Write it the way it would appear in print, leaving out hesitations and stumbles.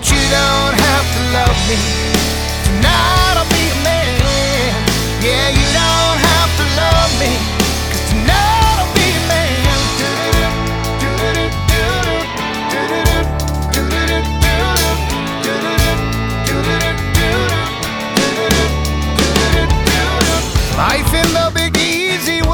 but you don't have to love me tonight.